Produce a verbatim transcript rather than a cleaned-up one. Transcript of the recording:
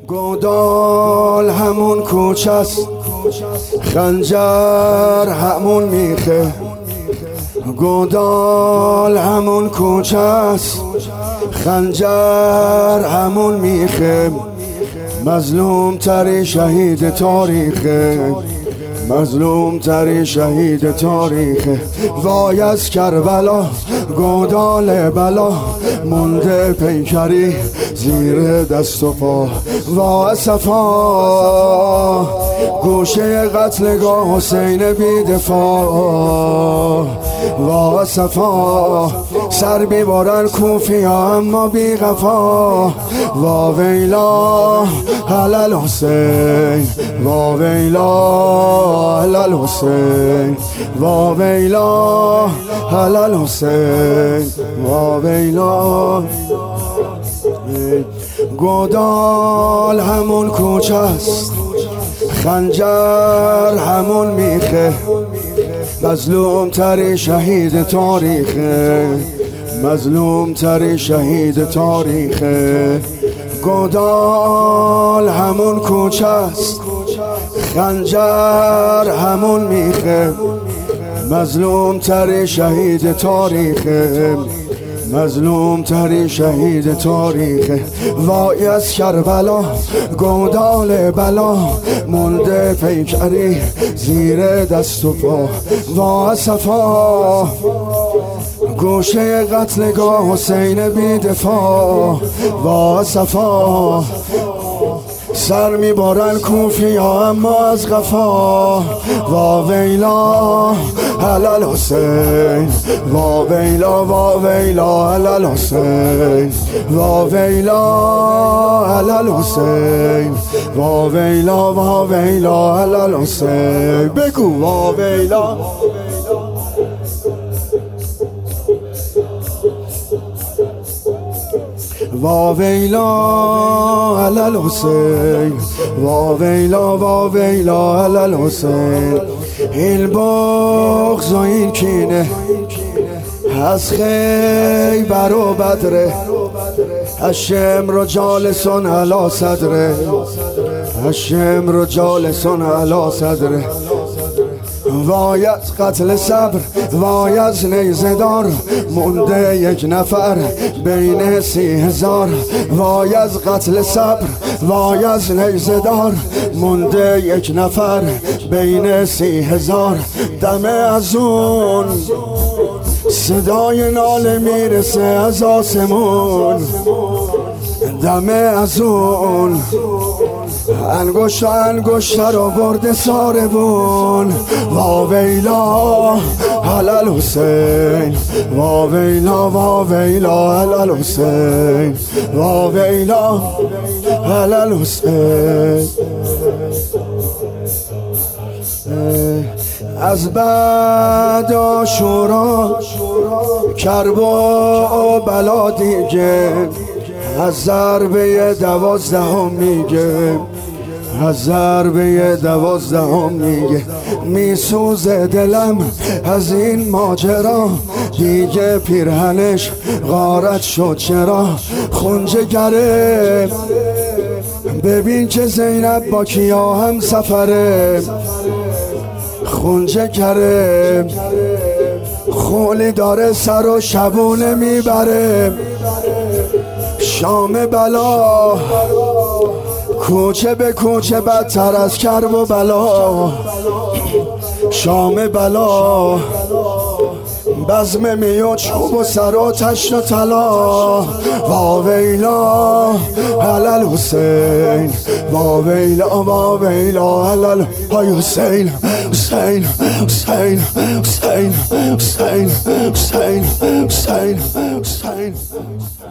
گودال همون کوچه است، خنجر همون میخه. گودال همون کوچه است، خنجر همون میخه. مظلوم تری شهید تاریخه، مظلوم تری شهید تاریخه. وای از کربلا گودال بلا، مونده پیکری زیر دست و پا. وای صفا گوشه قتلگاه حسین بی دفاع. وای صفا سر بیبارن کوفی اما بی غفا. وا ویلا علل حسین، وا ویلا علل حسین، وا ویلا علل حسین، وا ویلا. گودال همون کوچه است، خنجر همون میخه. مظلوم تری شهید تاریخه، مظلوم تری شهید تاریخه. گودال همون کوچه است، خنجر همون میخه. مظلوم تری شهید تاریخه، مظلوم تری شهید تاریخه. وای از کربلا گودال بلا، مونده پیکری زیر دست و پا. وای صفا گوشه قتلگاه حسین بی دفاع. وای صفا سر میبارن کوفی ها اما از غفا. وا ویلا علل حسین، وا ویلا وا ویلا علل حسین، وا ویلا علل حسین، وا ویلا وا ویلا علل حسین. بگو وا ویلا. وا ویلا علل حسین، وا ویلا وا ویلا علل حسین. این بغض و این کینه از خیبر و بدره، الشمر جالسون علی صدره، الشمر جالسون علی صدره. وای از قتل صبر، وای از نیزه دار، مونده یک نفر بین سی هزار. وای از قتل صبر، وای از نیزه دار، مونده یک نفر بین سی هزار. دم از اون صدای ناله میرسه از آسمون، دم از اون انگشت و انگشتر رو برده ساربون. وا ویلا علل حسین، وا ویلا وا ویلا علل حسین، وا ویلا علل حسین. از بعد عاشورا کرب و بلا دیگه، از ضربه دوازدهم میگه، از ضربه دوازدهم میگه. میسوزه دلم از این ماجرا، دیگه پیرهنش غارت شد چرا. خونجه گره ببین که زینب با کیا هم سفره. خونجه گره خولی داره سر و شبونه میبره. شام بلا کوچه به کوچه بدتر از کرب و بلا. شام بلا بزم می و چوب و سر و تشت و طلا. وا ویلا علل حسین، وا ویلا وا ویلا علل حسین، حسین حسین حسین حسین حسین حسین حسین.